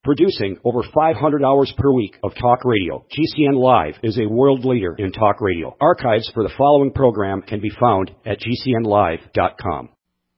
Producing over 500 hours per week of talk radio, GCN Live is a world leader in talk radio. Archives for the following program can be found at gcnlive.com.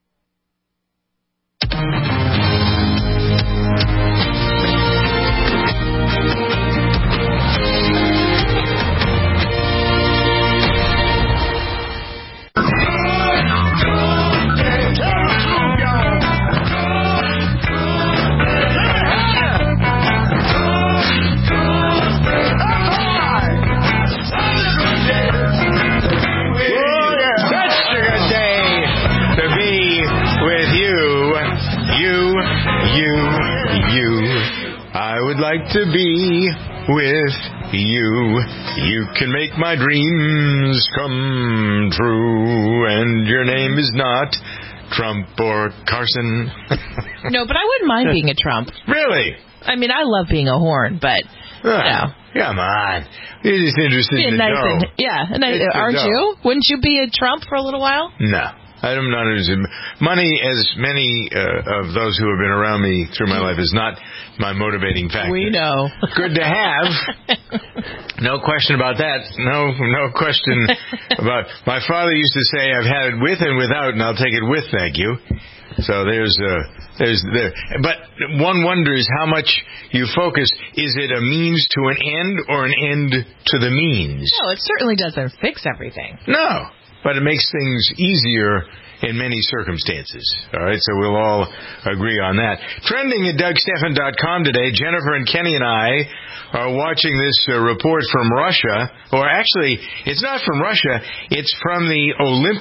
Like to be with you. You can make my dreams come true. And your name is not Trump or Carson. No, but I wouldn't mind being a Trump. Really? I mean, I love being a horn, but, you know. Come on. You're just interested in the dough. Aren't you? Wouldn't you be a Trump for a little while? No. I'm not interested. Money, as many of those who have been around me through my life, is not my motivating factor. We know. Good to have. No question about that. No question about. My father used to say, "I've had it with and without, and I'll take it with, thank you." So there's there. But one wonders how much you focus. Is it a means to an end or an end to the means? No, it certainly doesn't fix everything. No. But it makes things easier in many circumstances. All right, so we'll all agree on that. Trending at DougStephan.com today, Jennifer and Kenny and I are watching this report from Russia. Or actually, it's not from Russia. It's from the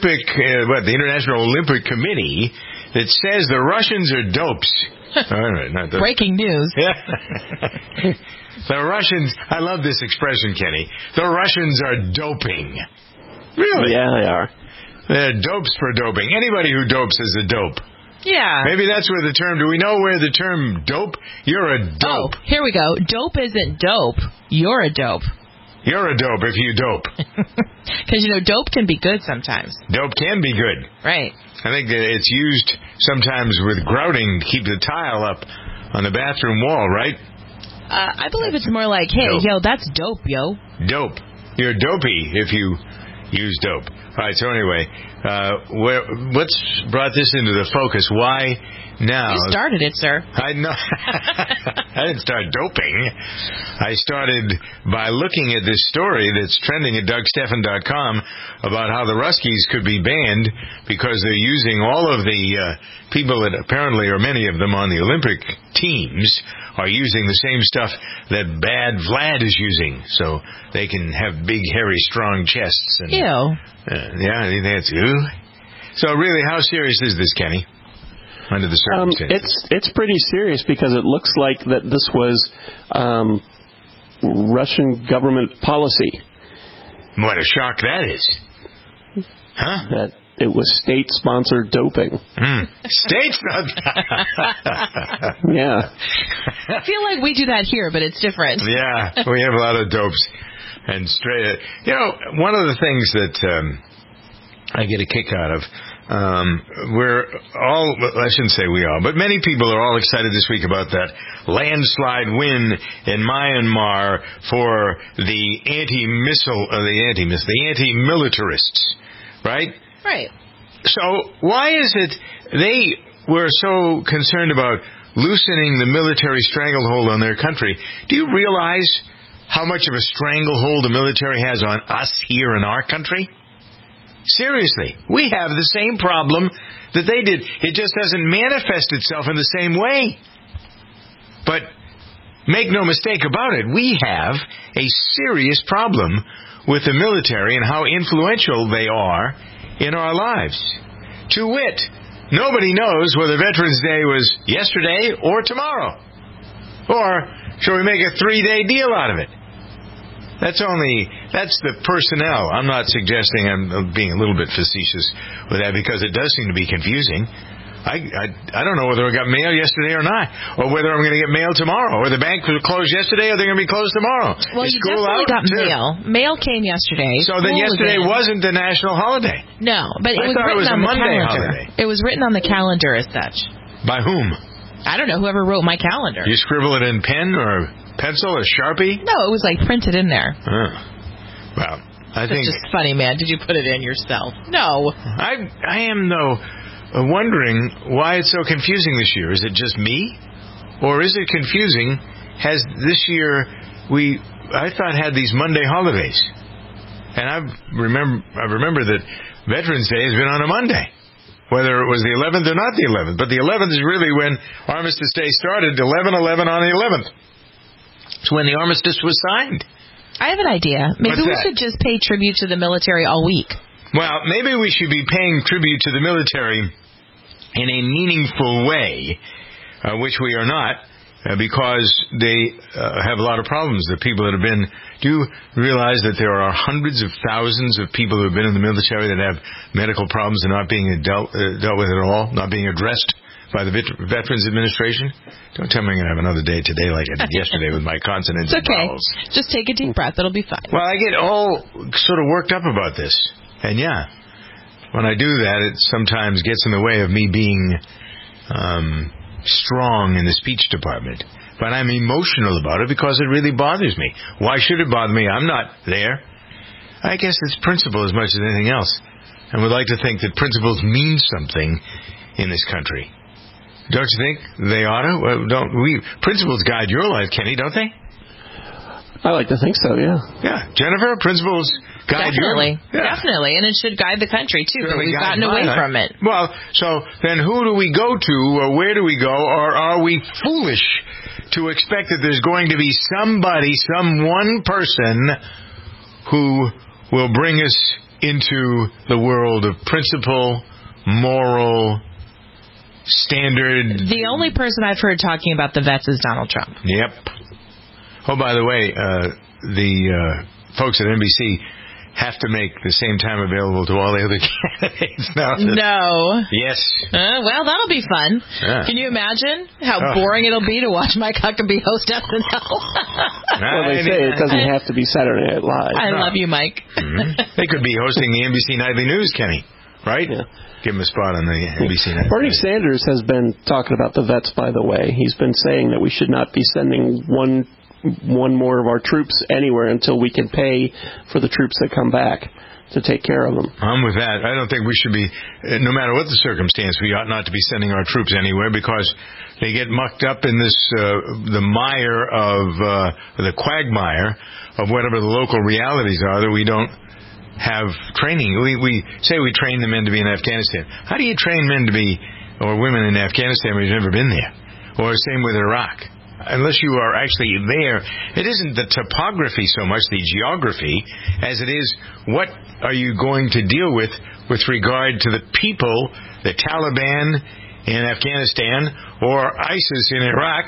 the International Olympic Committee that says the Russians are dopes. All right, not the breaking news. Yeah. The Russians, I love this expression, Kenny. The Russians are doping. Really? Yeah, they are. They're dopes for doping. Anybody who dopes is a dope. Yeah. Maybe that's where the term, do we know where the term dope? You're a dope. Oh, here we go. Dope isn't dope. You're a dope. You're a dope if you dope. Because, dope can be good sometimes. Dope can be good. Right. I think that it's used sometimes with grouting to keep the tile up on the bathroom wall, right? I believe it's more like, hey, dope. yo, that's dope, yo. Dope. You're dopey if you use dope. All right, so anyway, what's brought this into the focus? Why now? You started it, sir. I know. I didn't start doping. I started by looking at this story that's trending at DougStephan.com about how the Ruskies could be banned because they're using all of the people that apparently, or many of them on the Olympic teams, are using the same stuff that bad Vlad is using, so they can have big, hairy, strong chests. And, ew. Yeah, I think that's ew. So really, how serious is this, Kenny? Under the circumstances, it's pretty serious because it looks like that this was Russian government policy. What a shock that is! Huh? That it was state-sponsored doping. State-sponsored. Yeah. I feel like we do that here, but it's different. Yeah, we have a lot of dopes and straight. One of the things that I get a kick out of. We're all, I shouldn't say we all, but many people are all excited this week about that landslide win in Myanmar for the anti-militarists, right? Right. So why is it they were so concerned about loosening the military stranglehold on their country? Do you realize how much of a stranglehold the military has on us here in our country? Seriously, we have the same problem that they did. It just doesn't manifest itself in the same way. But make no mistake about it, we have a serious problem with the military and how influential they are in our lives. To wit, nobody knows whether Veterans Day was yesterday or tomorrow. Or shall we make a 3-day deal out of it? That's the personnel. I'm not suggesting, I'm being a little bit facetious with that because it does seem to be confusing. I don't know whether I got mail yesterday or not, or whether I'm going to get mail tomorrow, or the bank was closed yesterday, or they're going to be closed tomorrow. Well, you definitely got mail. Mail came yesterday. So then yesterday wasn't the national holiday. No, but it was written on the calendar. It was written on the calendar as such. By whom? I don't know, whoever wrote my calendar. You scribble it in pen or pencil or Sharpie? No, it was like printed in there. Well, I think... It's just funny, man. Did you put it in yourself? No. I am, though, wondering why it's so confusing this year. Is it just me? Or is it confusing? Has this year I thought had these Monday holidays. And I remember that Veterans Day has been on a Monday. Whether it was the 11th or not the 11th. But the 11th is really when Armistice Day started, 11/11 on the 11th. It's when the armistice was signed. I have an idea. Maybe we should just pay tribute to the military all week. Well, maybe we should be paying tribute to the military in a meaningful way, which we are not, because they have a lot of problems. The people that have been... Do you realize that there are hundreds of thousands of people who have been in the military that have medical problems and not being dealt with at all, not being addressed by the Veterans Administration? Don't tell me I'm going to have another day today like I did yesterday with my consonants and vowels. Just take a deep breath. It'll be fine. Well, I get all sort of worked up about this. And yeah, when I do that, it sometimes gets in the way of me being strong in the speech department. But I'm emotional about it because it really bothers me. Why should it bother me? I'm not there. I guess it's principle as much as anything else. And would like to think that principles mean something in this country. Don't you think they ought to? Principles guide your life, Kenny, don't they? I like to think so, yeah. Yeah. Jennifer, principles guide Definitely. your... Yeah. Definitely. And it should guide the country, too. But we've gotten away from it. Well, so then who do we go to, or where do we go, or are we foolish to expect that there's going to be some one person who will bring us into the world of principle, moral, standard... The only person I've heard talking about the vets is Donald Trump. Yep. Oh, by the way, the folks at NBC have to make the same time available to all the other candidates now. No. Yes. Well, that'll be fun. Yeah. Can you imagine how boring it'll be to watch Mike Huckabee host SNL? Well, they say it doesn't have to be Saturday Night Live. I love you, Mike. Mm-hmm. They could be hosting the NBC Nightly News, Kenny. Right? Yeah. Give him a spot on the NBC Nightly Bernie Sanders has been talking about the vets, by the way. He's been saying that we should not be sending one more of our troops anywhere until we can pay for the troops that come back to take care of them. I'm with that. I don't think we should be, no matter what the circumstance, we ought not to be sending our troops anywhere because they get mucked up in this, the mire of, the quagmire of whatever the local realities are that we don't have training. We say we train the men to be in Afghanistan. How do you train men to be, or women in Afghanistan when you've never been there? Or same with Iraq. Unless you are actually there, it isn't the topography so much, the geography, as it is what are you going to deal with regard to the people, the Taliban in Afghanistan or ISIS in Iraq.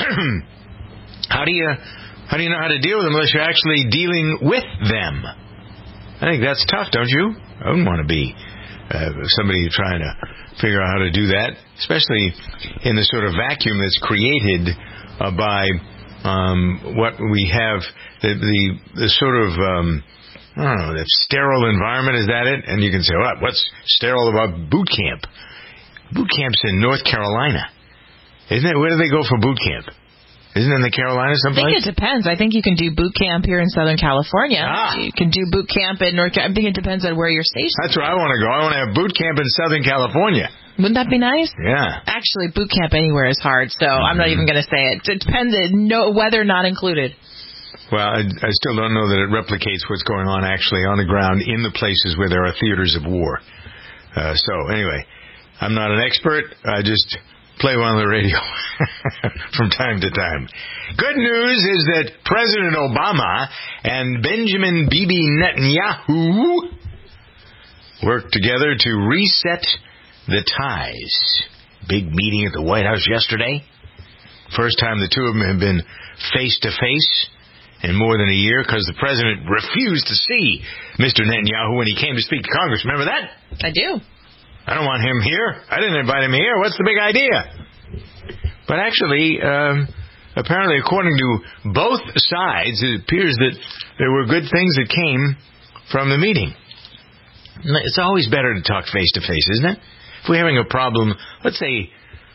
How do you know how to deal with them unless you're actually dealing with them? I think that's tough, don't you? I wouldn't want to be somebody trying to figure out how to do that, especially in the sort of vacuum that's created by what we have, the sort of, I don't know, the sterile environment, is that it? And you can say, what's sterile about boot camp? Boot camp's in North Carolina. Isn't it? Where do they go for boot camp? Isn't it in the Carolinas someplace? I think it depends. I think you can do boot camp here in Southern California. You can do boot camp in North Carolina. I think it depends on where you're stationed. That's where I want to go. I want to have boot camp in Southern California. Wouldn't that be nice? Yeah. Actually, boot camp anywhere is hard, so I'm not even going to say it. It depends. No weather not included. Well, I still don't know that it replicates what's going on actually on the ground in the places where there are theaters of war. So anyway, I'm not an expert. I just play one on the radio from time to time. Good news is that President Obama and Benjamin Bibi Netanyahu worked together to reset the ties. Big meeting at the White House yesterday. First time the two of them have been face-to-face in more than a year because the president refused to see Mr. Netanyahu when he came to speak to Congress. Remember that? I do. I don't want him here. I didn't invite him here. What's the big idea? But actually, apparently, according to both sides, it appears that there were good things that came from the meeting. It's always better to talk face-to-face, isn't it? If we're having a problem, let's say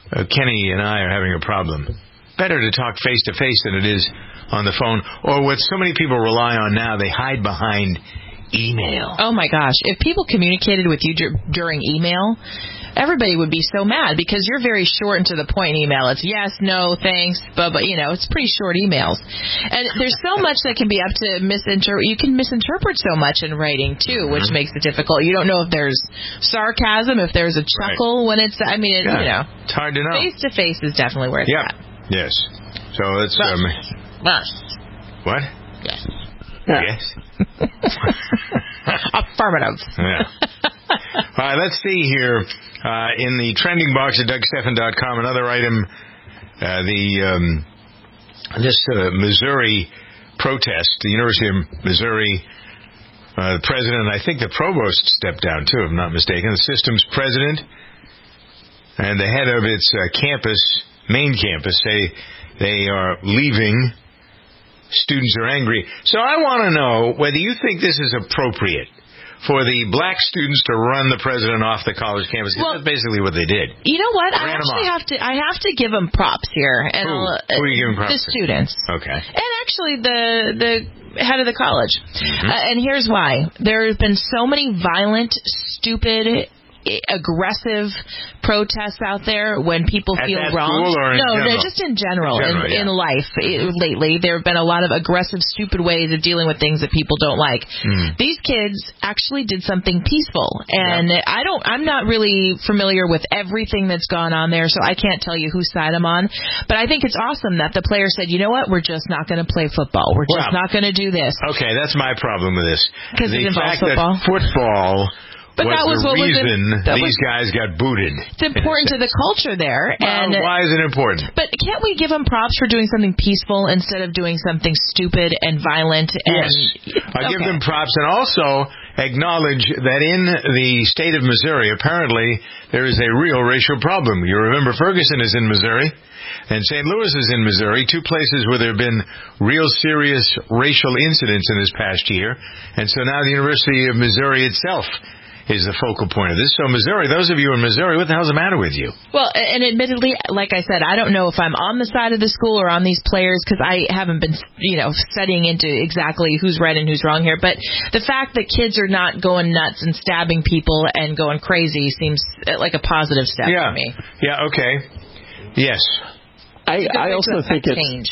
Kenny and I are having a problem. Better to talk face-to-face than it is on the phone. Or what so many people rely on now, they hide behind email. Oh, my gosh. If people communicated with you during email, everybody would be so mad because you're very short and to the point email. It's yes, no, thanks, but it's pretty short emails. And there's so much that can be up to you can misinterpret so much in writing, too, which makes it difficult. You don't know if there's sarcasm, if there's a chuckle when it's, It's hard to know. Face-to-face is definitely where it's at. Yes. So it's... What? Yes. Yes. Affirmative. Yeah. All right, let's see here. In the trending box at DougStephan.com, another item, Missouri protest, the University of Missouri, the president, I think the provost stepped down, too, if I'm not mistaken, the system's president, and the head of its main campus, say they are leaving. Students are angry. So I want to know whether you think this is appropriate for the black students to run the president off the college campus. Well, that's basically what they did. You know what? I have to give them props here. And Who are you giving props to? The students. Okay. And actually the head of the college. And here's why. There have been so many violent, stupid, aggressive protests out there when people feel wrong. No, just in general in life lately. There have been a lot of aggressive, stupid ways of dealing with things that people don't like. These kids actually did something peaceful, and I'm not really familiar with everything that's gone on there, so I can't tell you whose side I'm on. But I think it's awesome that the player said, you know what, we're just not going to play football. We're just not going to do this. Okay, that's my problem with this. Because it involves football. That football. But that was the reason these guys got booted. It's important to the culture there. And why is it important? But can't we give them props for doing something peaceful instead of doing something stupid and violent? Yes. I give them props and also acknowledge that in the state of Missouri, apparently there is a real racial problem. You remember Ferguson is in Missouri. And St. Louis is in Missouri, two places where there have been real serious racial incidents in this past year. And so now the University of Missouri itself is the focal point of this. So Missouri, those of you in Missouri, what the hell's the matter with you? Well, and admittedly, like I said, I don't know if I'm on the side of the school or on these players because I haven't been, studying into exactly who's right and who's wrong here. But the fact that kids are not going nuts and stabbing people and going crazy seems like a positive step for me. Yeah, okay. Yes. I also think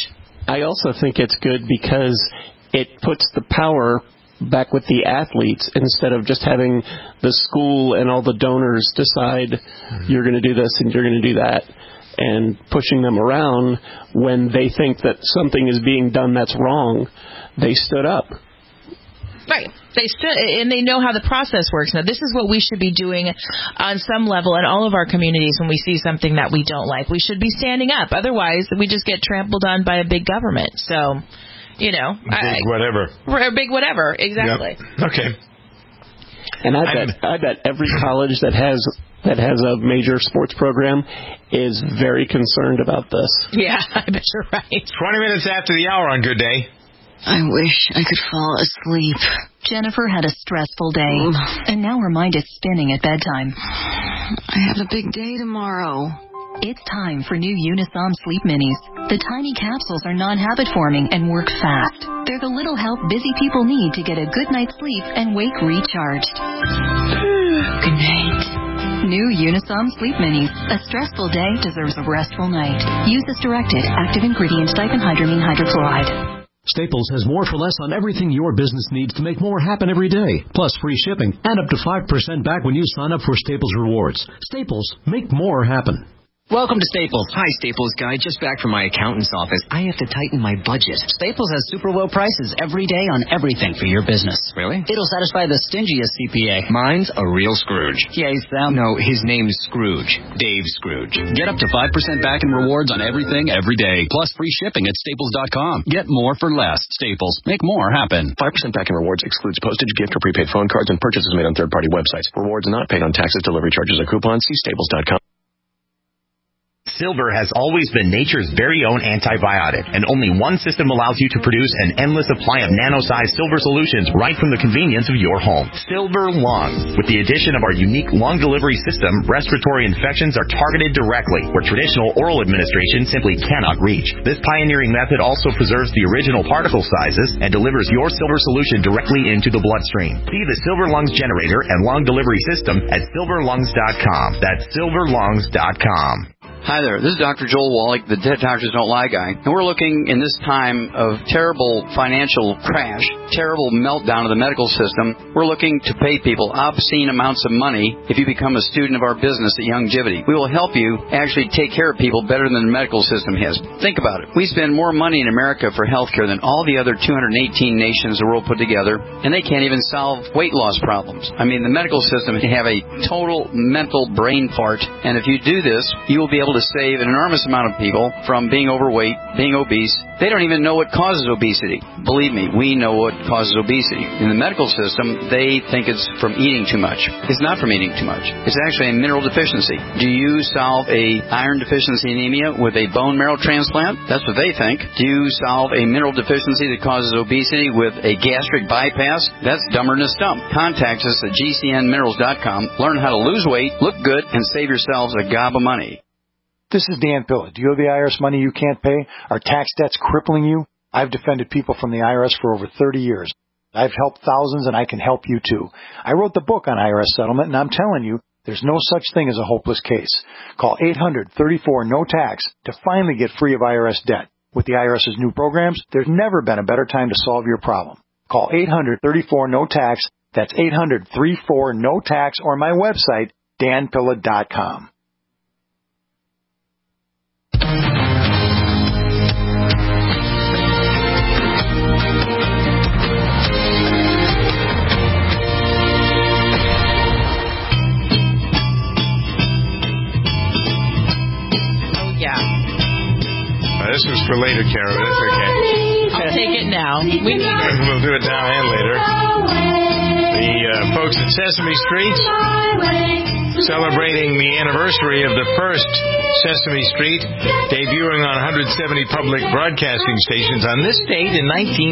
it's good because it puts the power back with the athletes instead of just having the school and all the donors decide you're going to do this and you're going to do that and pushing them around when they think that something is being done that's wrong. They stood up. Right. They stood, and they know how the process works. Now, this is what we should be doing on some level in all of our communities when we see something that we don't like. We should be standing up. Otherwise, we just get trampled on by a big government. So... big whatever, exactly. Yep. Okay. And I bet every college that has a major sports program is very concerned about this. Yeah, I bet you're right. 20 minutes after the hour on Good Day. I wish I could fall asleep. Jennifer had a stressful day, and now her mind is spinning at bedtime. I have a big day tomorrow. It's time for new Unisom Sleep Minis. The tiny capsules are non-habit forming and work fast. They're the little help busy people need to get a good night's sleep and wake recharged. Good night. New Unisom Sleep Minis. A stressful day deserves a restful night. Use as directed. Active ingredient diphenhydramine hydrochloride. Staples has more for less on everything your business needs to make more happen every day. Plus free shipping and up to 5% back when you sign up for Staples Rewards. Staples, make more happen. Welcome to Staples. Hi, Staples guy. Just back from my accountant's office. I have to tighten my budget. Staples has super low prices every day on everything for your business. Really? It'll satisfy the stingiest CPA. Mine's a real Scrooge. Yeah, No, his name's Scrooge. Dave Scrooge. Get up to 5% back in rewards on everything every day. Plus free shipping at Staples.com. Get more for less. Staples. Make more happen. 5% back in rewards excludes postage, gift, or prepaid phone cards and purchases made on third-party websites. Rewards not paid on taxes, delivery charges, or coupons. See Staples.com. Silver has always been nature's very own antibiotic, and only one system allows you to produce an endless supply of nano-sized silver solutions right from the convenience of your home. Silver Lungs. With the addition of our unique lung delivery system, respiratory infections are targeted directly, where traditional oral administration simply cannot reach. This pioneering method also preserves the original particle sizes and delivers your silver solution directly into the bloodstream. See the Silver Lungs generator and lung delivery system at silverlungs.com. That's silverlungs.com. Hi there, this is Dr. Joel Wallach, the Dead Doctors Don't Lie guy, and we're looking in this time of terrible financial crash, terrible meltdown of the medical system, we're looking to pay people obscene amounts of money if you become a student of our business at Youngevity. We will help you actually take care of people better than the medical system has. Think about it. We spend more money in America for health care than all the other 218 nations of the world put together, and they can't even solve weight loss problems. I mean, the medical system can have a total mental brain fart, and if you do this, you will be able to save an enormous amount of people from being overweight, being obese. They don't even know what causes obesity. Believe me, we know what causes obesity. In the medical system, they think it's from eating too much. It's not from eating too much. It's actually a mineral deficiency. Do you solve a iron deficiency anemia with a bone marrow transplant? That's what they think. Do you solve a mineral deficiency that causes obesity with a gastric bypass? That's dumber than a stump. Contact us at gcnminerals.com. Learn how to lose weight, look good, and save yourselves a gob of money. This is Dan Pilla. Do you owe the IRS money you can't pay? Are tax debts crippling you? I've defended people from the IRS for over 30 years. I've helped thousands, and I can help you too. I wrote the book on IRS settlement, and I'm telling you, there's no such thing as a hopeless case. Call 800-34-NO-TAX to finally get free of IRS debt. With the IRS's new programs, there's never been a better time to solve your problem. Call 800-34-NO-TAX. That's 800-34-NO-TAX, or my website, danpilla.com. This was for later, Kara. That's okay. I'll take it now. We need it. We'll do it now and later. The folks at Sesame Street celebrating the anniversary of the first Sesame Street, debuting on 170 public broadcasting stations on this date in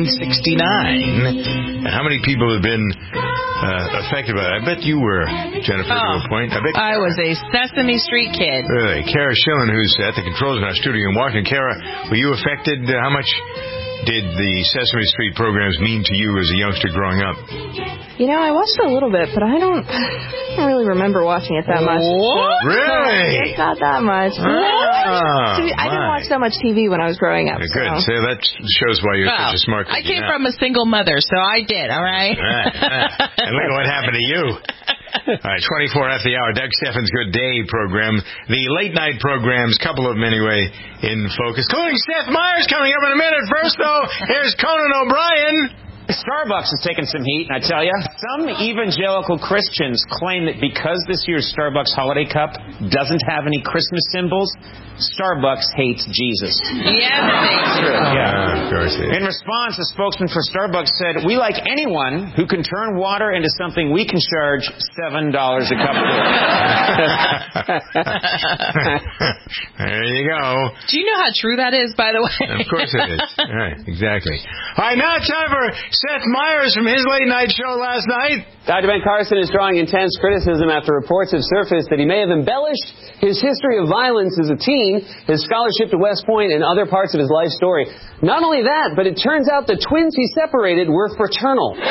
1969. And how many people have been affected by that? I bet you were, Jennifer, to a point. I was a Sesame Street kid. Really? Kara Schillen, who's at the controls in our studio in Washington. Kara, were you affected? How much did the Sesame Street programs mean to you as a youngster growing up? You know, I watched it a little bit, but I don't really remember watching it that much. What? Really? It's not that much. I didn't watch that much TV when I was growing up. Good. So that shows why you're such a smart kid. I came from a single mother, so I did, all right? And look at what happened to you. All right, 24 after the hour, Doug Steffens' Good Day program. The late night programs, couple of them anyway, in focus. Including Seth Meyers coming up in a minute. First, though, here's Conan O'Brien. Starbucks has taken some heat, and I tell you, some evangelical Christians claim that because this year's Starbucks holiday cup doesn't have any Christmas symbols, Starbucks hates Jesus. Yes, it's true. Of course it is. In response, the spokesman for Starbucks said, "We like anyone who can turn water into something we can charge $7 a cup for." There you go. Do you know how true that is, by the way? Of course it is. Right, exactly. All right, now it's time for Seth Meyers from his late night show last night. Dr. Ben Carson is drawing intense criticism after reports have surfaced that he may have embellished his history of violence as a teen, his scholarship to West Point, and other parts of his life story. Not only that, but it turns out the twins he separated were fraternal. I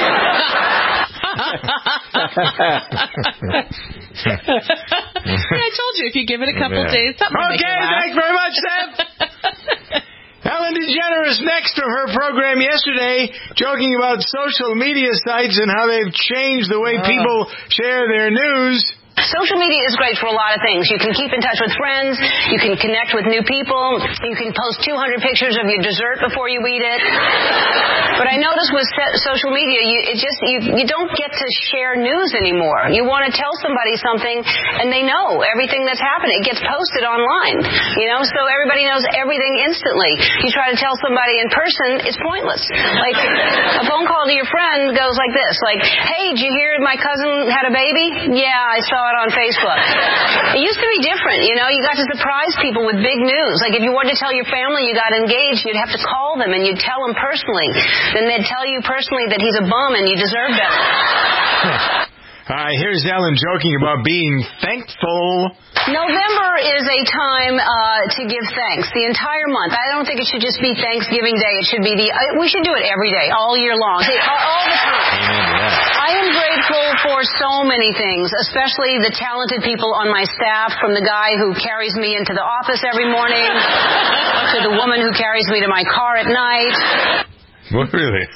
told you, if you give it a couple days, something will make you laugh. Thanks very much, Seth. Ellen DeGeneres next from her program yesterday, joking about social media sites and how they've changed the way people share their news. Social media is great for a lot of things. You can keep in touch with friends. You can connect with new people. You can post 200 pictures of your dessert before you eat it. But I notice with social media, you don't get to share news anymore. You want to tell somebody something, and they know everything that's happening. It gets posted online, so everybody knows everything instantly. You try to tell somebody in person, it's pointless. Like, a phone call to your friend goes like this, like, hey, did you hear my cousin had a baby? Yeah, I saw it on Facebook. It used to be different, you got to surprise people with big news. Like, if you wanted to tell your family you got engaged, you'd have to call them and you'd tell them personally. Then they'd tell you personally that he's a bum and you deserve better. Here's Ellen joking about being thankful. November is a time to give thanks. The entire month. I don't think it should just be Thanksgiving Day. It should be we should do it every day, all year long, all the time. Amen to that. I am grateful for so many things, especially the talented people on my staff, from the guy who carries me into the office every morning to the woman who carries me to my car at night. What, really?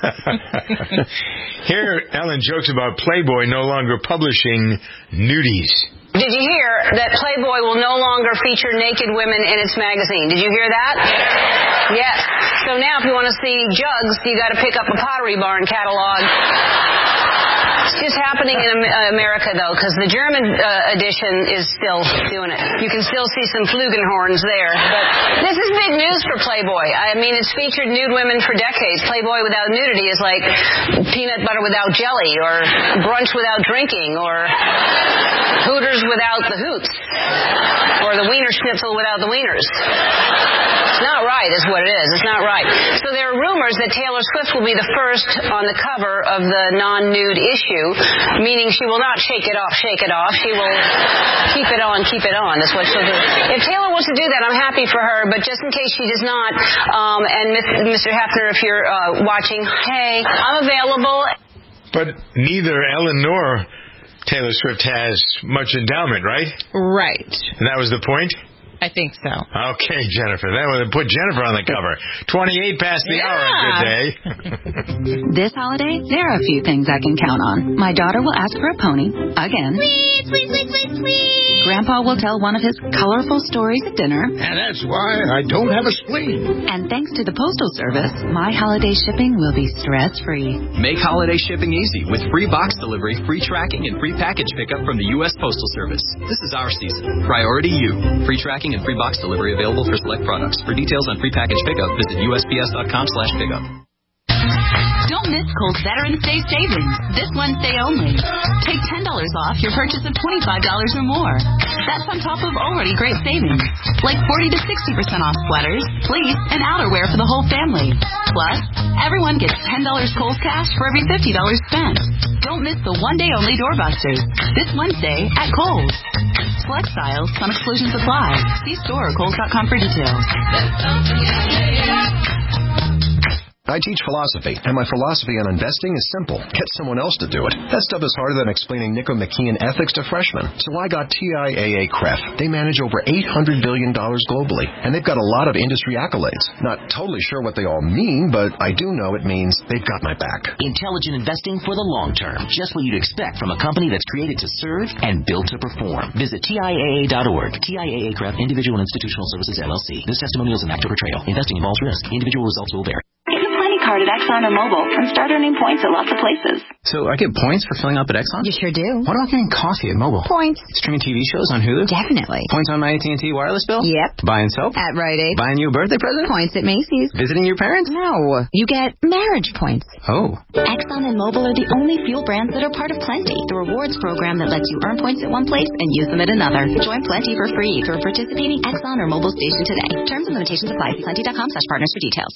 Here, Ellen jokes about Playboy no longer publishing nudies. Did you hear that Playboy will no longer feature naked women in its magazine? Did you hear that? Yes. So now if you want to see jugs, you got to pick up a Pottery Barn catalog. It's just happening in America, though, because the German edition is still doing it. You can still see some Flugelhorns there. But this is big news for Playboy. I mean, it's featured nude women for decades. Playboy without nudity is like peanut butter without jelly, or brunch without drinking, or Hooters without the hoots, or the Wiener Schnitzel without the wieners. It's not right, is what it is. It's not right. So there are rumors that Taylor Swift will be the first on the cover of the non-nude issue, meaning she will not shake it off. She will keep it on. That's what she'll do. If Taylor wants to do that, I'm happy for her, but just in case she does not, and Mr. Hefner, if you're watching, hey, I'm available. But neither Ellen nor Taylor Swift has much endowment, right? Right. And that was the point? I think so. Okay, Jennifer. That would put Jennifer on the cover. 28 past the hour. Good day. This holiday, there are a few things I can count on. My daughter will ask for a pony, again. Please. Grandpa will tell one of his colorful stories at dinner. And that's why I don't have a spleen. And thanks to the Postal Service, my holiday shipping will be stress-free. Make holiday shipping easy with free box delivery, free tracking, and free package pickup from the U.S. Postal Service. This is our season. Priority you. Free tracking and free box delivery available for select products. For details on free package pickup, visit USPS.com/pickup. Don't miss Kohl's Veterans Day savings. This Wednesday only. Take $10 off your purchase of $25 or more. That's on top of already great savings, like 40 to 60% off sweaters, fleece, and outerwear for the whole family. Plus, everyone gets $10 Kohl's cash for every $50 spent. Don't miss the one-day-only doorbusters. This Wednesday at Kohl's. Select styles, some exclusions apply. See store or Kohl's.com for details. I teach philosophy, and my philosophy on investing is simple. Get someone else to do it. That stuff is harder than explaining Nico McKeon ethics to freshmen. So I got TIAA CREF. They manage over $800 billion globally, and they've got a lot of industry accolades. Not totally sure what they all mean, but I do know it means they've got my back. Intelligent investing for the long term. Just what you'd expect from a company that's created to serve and built to perform. Visit TIAA.org. TIAA CREF, Individual and Institutional Services, LLC. This testimonial is an actor portrayal. Investing involves risk. Individual results will vary. Card at Exxon or Mobil and start earning points at lots of places. So I get points for filling up at Exxon? You sure do. What about getting coffee at Mobil? Points. Streaming TV shows on Hulu? Definitely. Points on my AT&T wireless bill? Yep. Buying soap? At Rite Aid. Buying you a birthday present? Points at Macy's. Visiting your parents? No. You get marriage points. Oh. Exxon and Mobil are the only fuel brands that are part of Plenty, the rewards program that lets you earn points at one place and use them at another. Join Plenty for free through a participating Exxon or Mobil station today. Terms and limitations apply. See plenty.com/partners for details.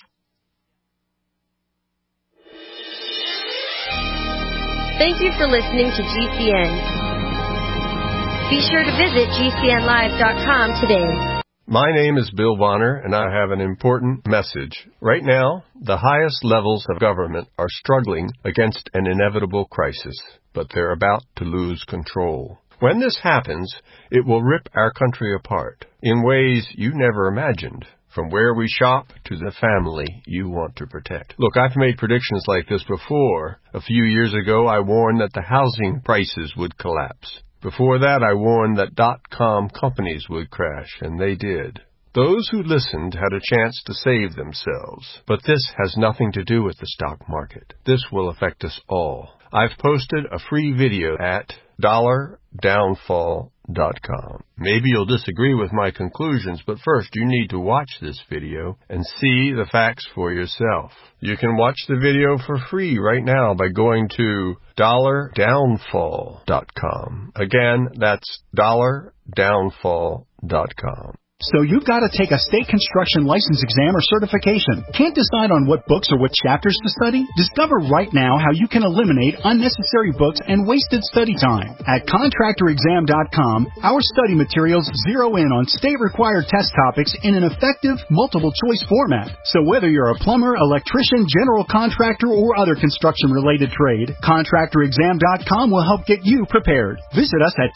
Thank you for listening to GCN. Be sure to visit GCNlive.com today. My name is Bill Bonner, and I have an important message. Right now, the highest levels of government are struggling against an inevitable crisis, but they're about to lose control. When this happens, it will rip our country apart in ways you never imagined. From where we shop to the family you want to protect. Look, I've made predictions like this before. A few years ago, I warned that the housing prices would collapse. Before that, I warned that .com companies would crash, and they did. Those who listened had a chance to save themselves. But this has nothing to do with the stock market. This will affect us all. I've posted a free video at $downfall.com. Maybe you'll disagree with my conclusions, but first you need to watch this video and see the facts for yourself. You can watch the video for free right now by going to $downfall.com. Again, that's $downfall.com. So you've got to take a state construction license exam or certification. Can't decide on what books or what chapters to study? Discover right now how you can eliminate unnecessary books and wasted study time. At contractorexam.com, our study materials zero in on state-required test topics in an effective, multiple-choice format. So whether you're a plumber, electrician, general contractor, or other construction-related trade, contractorexam.com will help get you prepared. Visit us at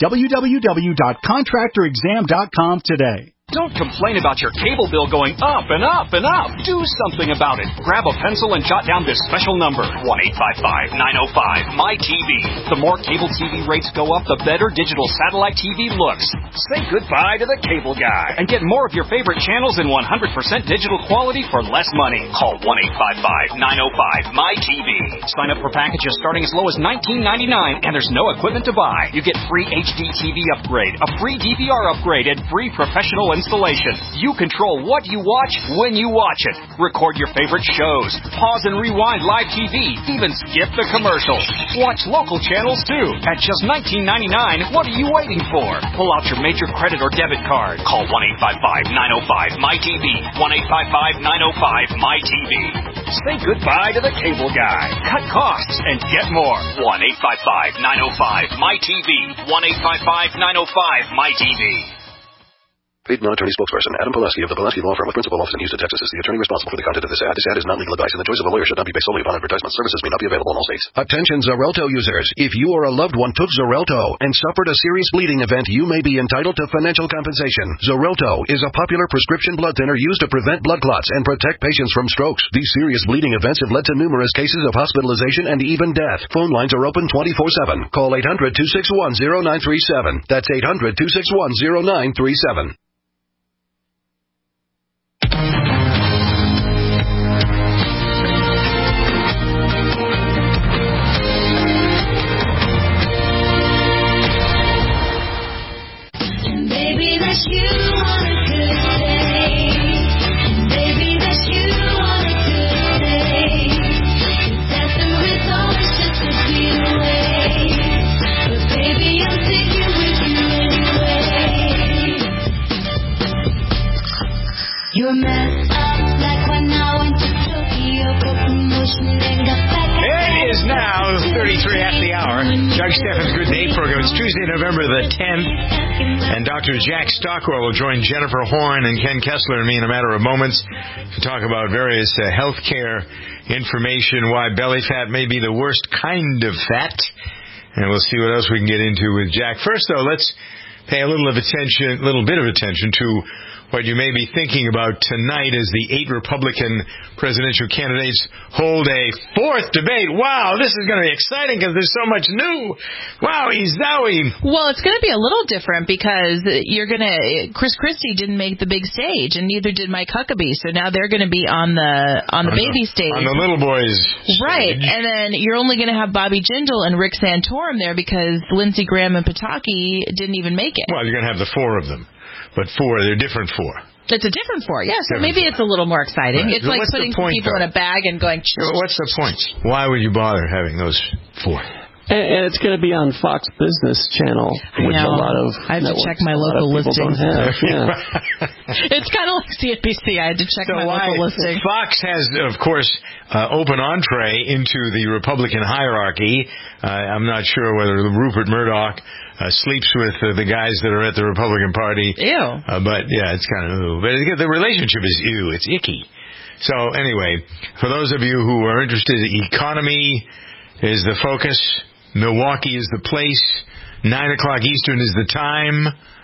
www.contractorexam.com today. Don't complain about your cable bill going up and up and up. Do something about it. Grab a pencil and jot down this special number, 1-855-905-MY-TV. The more cable TV rates go up, the better digital satellite TV looks. Say goodbye to the cable guy and get more of your favorite channels in 100% digital quality for less money. Call 1-855-905-MY-TV. Sign up for packages starting as low as $19.99, and there's no equipment to buy. You get free HD TV upgrade, a free DVR upgrade, and free professional installation. You control what you watch when you watch it. Record your favorite shows. Pause and rewind live TV. Even skip the commercials. Watch local channels too. At just $19.99, what are you waiting for? Pull out your major credit or debit card. Call 1-855-905-MY-TV. 1-855-905-MY-TV. Say goodbye to the cable guy. Cut costs and get more. 1-855-905-MY-TV. 1-855-905-MY-TV. Paid non-attorney spokesperson Adam Pulaski of the Pulaski Law Firm with principal office in Houston, Texas is the attorney responsible for the content of this ad. This ad is not legal advice, and the choice of a lawyer should not be based solely upon advertisement. Services may not be available in all states. Attention Xarelto users. If you or a loved one took Xarelto and suffered a serious bleeding event, you may be entitled to financial compensation. Xarelto is a popular prescription blood thinner used to prevent blood clots and protect patients from strokes. These serious bleeding events have led to numerous cases of hospitalization and even death. Phone lines are open 24/7. Call 800-261-0937. That's 800-261-0937. You're messed up like when I went to Tokyo for promotion and got back. It is now 33 after the hour. Doug Steffens' Good Day program. It's Tuesday, November the 10th. And Dr. Jack Stockwell will join Jennifer Horn and Ken Kessler and me in a matter of moments to talk about various health care information, why belly fat may be the worst kind of fat. And we'll see what else we can get into with Jack. First, though, let's pay a little bit of attention to what you may be thinking about tonight as the 8 Republican presidential candidates hold a fourth debate. Wow, this is going to be exciting because there's so much new. Wowie zowie. Well, it's going to be a little different because Chris Christie didn't make the big stage, and neither did Mike Huckabee. So now they're going to be on the baby stage. On the little boys stage. Right. And then you're only going to have Bobby Jindal and Rick Santorum there because Lindsey Graham and Pataki didn't even make it. Well, you're going to have the 4 of them. But 4, they're different 4. It's a different 4, yeah. So maybe it's a little more exciting. Right. It's like putting people in a bag and going... What's the point? Why would you bother having those 4? And it's going to be on Fox Business Channel, which a lot of I have to check my local listings. Yeah. It's kind of like CNBC. I had to check my local listing. Fox has, of course, open entree into the Republican hierarchy. I'm not sure whether Rupert Murdoch sleeps with the guys that are at the Republican Party. Ew. But, yeah, it's kind of ew. But the relationship is ew. It's icky. So, anyway, for those of you who are interested, economy is the focus. Milwaukee is the place. 9 o'clock Eastern is the time.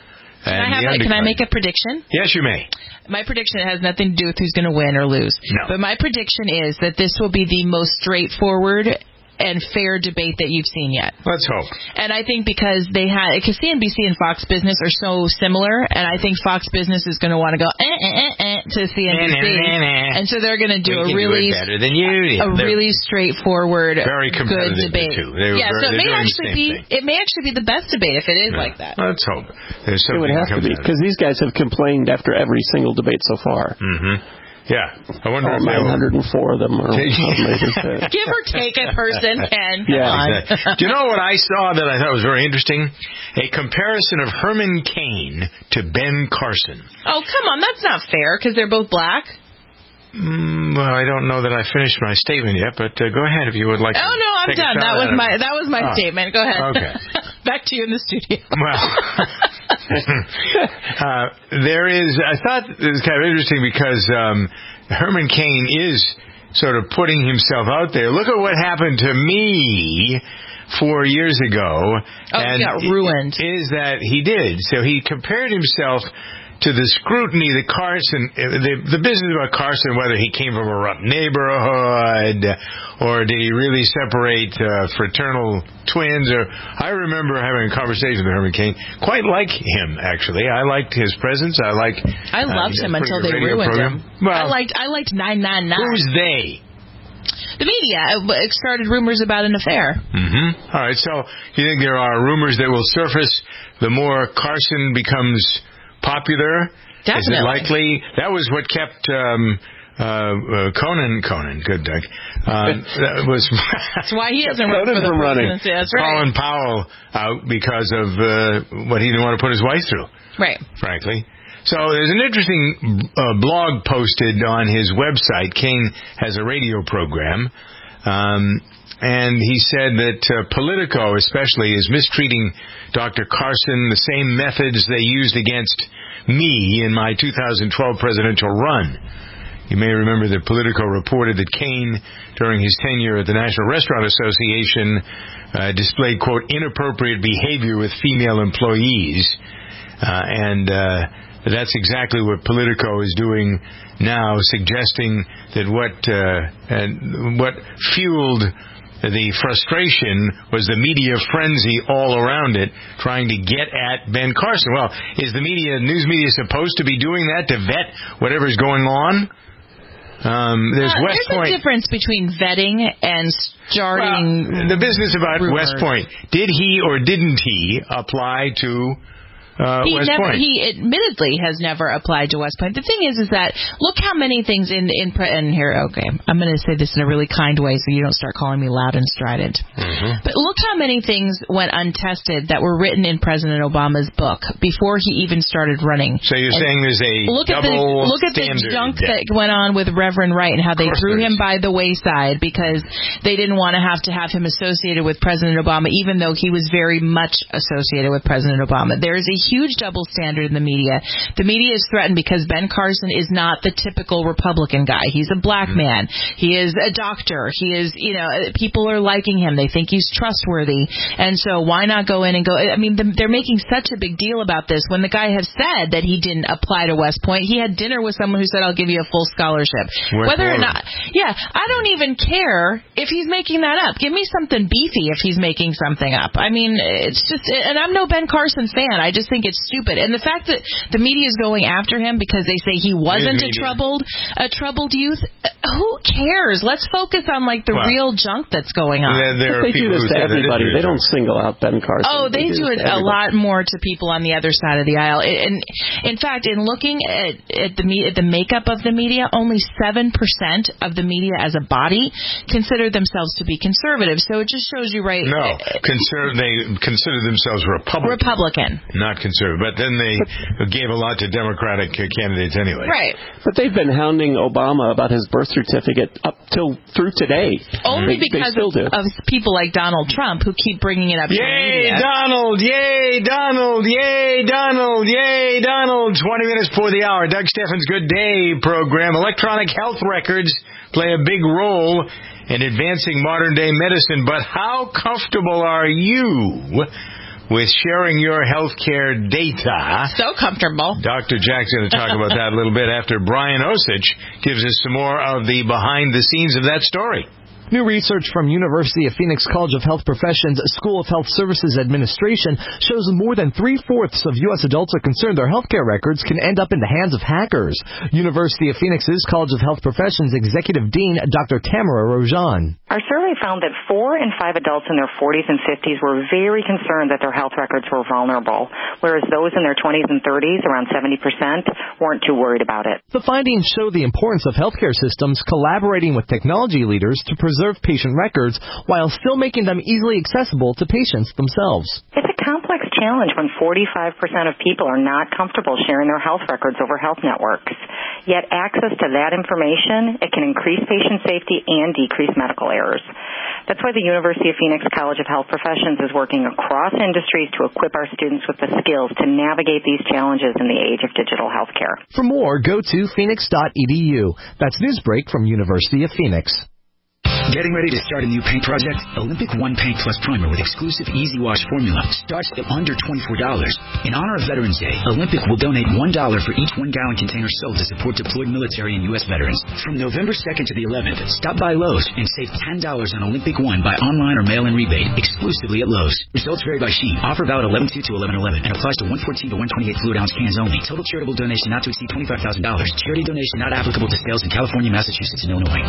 Can I make a prediction? Yes, you may. My prediction has nothing to do with who's going to win or lose. No. But my prediction is that this will be the most straightforward and fair debate that you've seen yet. Let's hope. And I think because CNBC and Fox Business are so similar, and I think Fox Business is going to want to go to CNBC, and so they're going to do a really better than you. really straightforward, very good debate. Too. So it may actually be the best debate if it is like that. Let's hope. It would have to be, because these guys have complained after every single debate so far. Yeah. I wonder if 904 of them are... Give or take a person, Ken. Exactly. Do you know what I saw that I thought was very interesting? A comparison of Herman Cain to Ben Carson. Oh, come on. That's not fair, because they're both black. Well, I don't know that I finished my statement yet, but go ahead if you would like to. Oh, no, I'm done. That was my statement. Go ahead. Okay. Back to you in the studio. Well, I thought it was kind of interesting because Herman Cain is sort of putting himself out there. Look at what happened to me 4 years ago. And he got ruined. Is that he did. So he compared himself to the scrutiny that Carson, the business about Carson, whether he came from a rough neighborhood or did he really separate fraternal twins? Or I remember having a conversation with Herman Cain. Quite like him, actually. I liked his presence. I loved him until they ruined him. Well, I liked 999. Who's they? The media started rumors about an affair. All right. So you think there are rumors that will surface the more Carson becomes popular? Definitely. Is it likely? That was what kept Conan, good Doug. That was that's why he hasn't run for the presidency. That's right. Colin Powell out because of what he didn't want to put his wife through. Right. Frankly. So there's an interesting blog posted on his website. Cain has a radio program. And he said that Politico, especially, is mistreating Dr. Carson, the same methods they used against me in my 2012 presidential run. You may remember that Politico reported that Cain, during his tenure at the National Restaurant Association, displayed, quote, inappropriate behavior with female employees. And that's exactly what Politico is doing now, suggesting that what fueled the frustration was the media frenzy all around it, trying to get at Ben Carson. Well, is the news media supposed to be doing that to vet whatever's going on? There's West Point. There's a difference between vetting and starting. The business about rumors. West Point. Did he or didn't he apply to West Point? He admittedly has never applied to West Point. The thing is that look how many things and here. Okay, I'm going to say this in a really kind way, so you don't start calling me loud and strident. But look how many things went untested that were written in President Obama's book before he even started running. So you're saying there's a look at the junk that went on with Reverend Wright and how they threw him by the wayside because they didn't want to have him associated with President Obama, even though he was very much associated with President Obama. There is a huge double standard in the media. The media is threatened because Ben Carson is not the typical Republican guy. He's a black man. He is a doctor. He is, people are liking him. They think he's trustworthy. And so why not go in and go? I mean, they're making such a big deal about this when the guy has said that he didn't apply to West Point. He had dinner with someone who said, I'll give you a full scholarship. Whether or not, I don't even care if he's making that up. Give me something beefy if he's making something up. I mean, it's just, and I'm no Ben Carson fan. I just think it's stupid. And the fact that the media is going after him because they say he wasn't a troubled youth, who cares? Let's focus on the real junk that's going on. They do this to everybody. They don't single out Ben Carson. Oh, they do it a lot more to people on the other side of the aisle. And in fact, in looking at the makeup of the media, only 7% of the media as a body consider themselves to be conservative. So it just shows you right. No, they consider themselves Republican. Not conservative. But then they gave a lot to Democratic candidates anyway. Right. But they've been hounding Obama about his birth certificate up through today. Only because of people like Donald Trump who keep bringing it up. Yay, Donald! Yay, Donald! Yay, Donald! Yay, Donald! 20 minutes before the hour. Doug Steffens' Good Day program. Electronic health records play a big role in advancing modern-day medicine. But how comfortable are you with sharing your healthcare data? So comfortable. Dr. Jack's going to talk about that a little bit after Brian Osich gives us some more of the behind-the-scenes of that story. New research from University of Phoenix College of Health Professions School of Health Services Administration shows more than 3/4 of U.S. adults are concerned their healthcare records can end up in the hands of hackers. University of Phoenix's College of Health Professions Executive Dean Dr. Tamara Rojan. Our survey found that 4 in 5 adults in their 40s and 50s were very concerned that their health records were vulnerable, whereas those in their 20s and 30s, around 70%, weren't too worried about it. The findings show the importance of healthcare systems collaborating with technology leaders to preserve patient records while still making them easily accessible to patients themselves. It's a complex challenge when 45% of people are not comfortable sharing their health records over health networks. Yet access to that information, it can increase patient safety and decrease medical errors. That's why the University of Phoenix College of Health Professions is working across industries to equip our students with the skills to navigate these challenges in the age of digital healthcare. For more, go to phoenix.edu. That's Newsbreak from University of Phoenix. Getting ready to start a new paint project? Olympic One Paint Plus Primer with exclusive Easy Wash formula starts at under $24. In honor of Veterans Day, Olympic will donate $1 for each 1-gallon container sold to support deployed military and U.S. veterans. From November 2nd to the 11th, stop by Lowe's and save $10 on Olympic One by online or mail-in rebate exclusively at Lowe's. Results vary by sheen. Offer valid 11/2 to 11/11 and applies to 114 to 128 fluid ounce cans only. Total charitable donation not to exceed $25,000. Charity donation not applicable to sales in California, Massachusetts, and Illinois.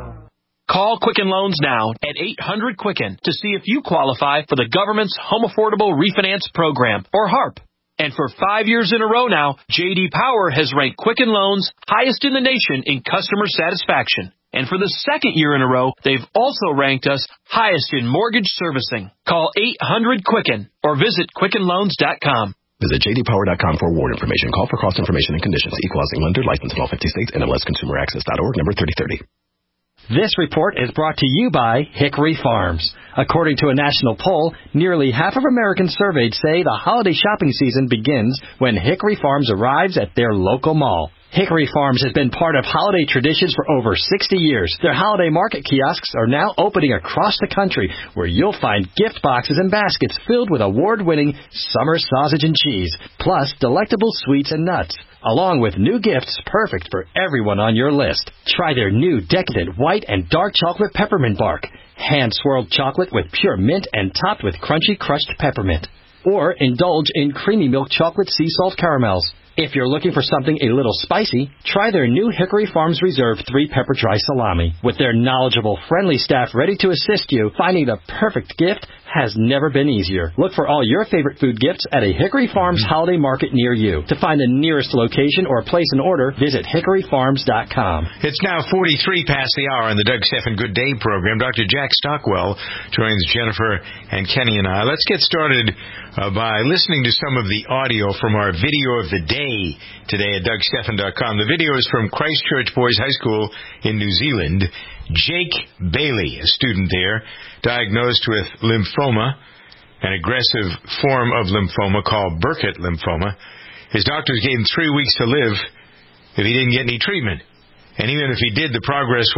Call Quicken Loans now at 800-QUICKEN to see if you qualify for the government's Home Affordable Refinance Program, or HARP. And for 5 years in a row now, J.D. Power has ranked Quicken Loans highest in the nation in customer satisfaction. And for the second year in a row, they've also ranked us highest in mortgage servicing. Call 800-QUICKEN or visit QuickenLoans.com. Visit jdpower.com for award information. Call for cost information and conditions. Equal housing lender. Licensed in all 50 states. NMLSConsumerAccess.org. Number 3030. This report is brought to you by Hickory Farms. According to a national poll, nearly half of Americans surveyed say the holiday shopping season begins when Hickory Farms arrives at their local mall. Hickory Farms has been part of holiday traditions for over 60 years. Their holiday market kiosks are now opening across the country, where you'll find gift boxes and baskets filled with award-winning summer sausage and cheese, plus delectable sweets and nuts, along with new gifts perfect for everyone on your list. Try their new decadent white and dark chocolate peppermint bark, hand-swirled chocolate with pure mint and topped with crunchy crushed peppermint. Or indulge in creamy milk chocolate sea salt caramels. If you're looking for something a little spicy, try their new Hickory Farms Reserve 3-pepper dry salami. With their knowledgeable, friendly staff ready to assist you, finding the perfect gift has never been easier. Look for all your favorite food gifts at a Hickory Farms holiday market near you. To find the nearest location or place an order, visit hickoryfarms.com. It's now 43 past the hour on the Doug Stephan Good Day program. Dr. Jack Stockwell joins Jennifer and Kenny and I. Let's get started by listening to some of the audio from our video of the day today at DougStephan.com. The video is from Christchurch Boys High School in New Zealand. Jake Bailey, a student there, diagnosed with lymphoma, an aggressive form of lymphoma called Burkitt lymphoma. His doctors gave him 3 weeks to live if he didn't get any treatment. And even if he did, the prognosis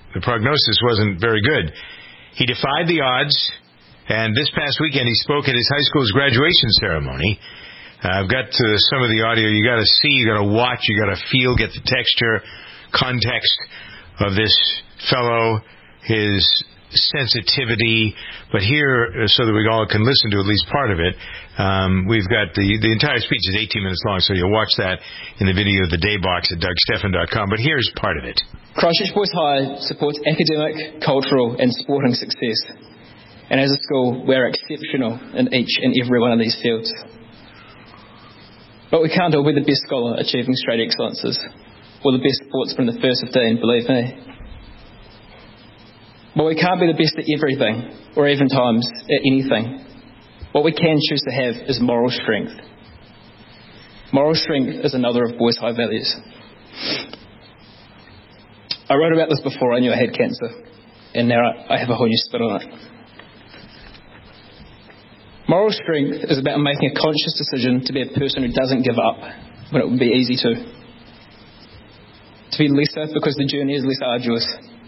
wasn't very good. He defied the odds, and this past weekend he spoke at his high school's graduation ceremony. I've got some of the audio. You got to see, you got to watch, you got to feel, get the texture, context of this fellow, his sensitivity. But here, so that we all can listen to at least part of it, we've got the entire speech is 18 minutes long, so you'll watch that in the video of the day box at DougStephan.com. But here's part of it. Christchurch Boys High supports academic, cultural and sporting success. And as a school, we're exceptional in each and every one of these fields. But we can't all be the best scholar achieving straight excellences, or the best sportsman in the first 15, believe me. But we can't be the best at everything, or even times at anything. What we can choose to have is moral strength. Moral strength is another of Boys High values. I wrote about this before I knew I had cancer, and now I have a whole new spin on it. Moral strength is about making a conscious decision to be a person who doesn't give up when it would be easy to. To be lesser because the journey is less arduous.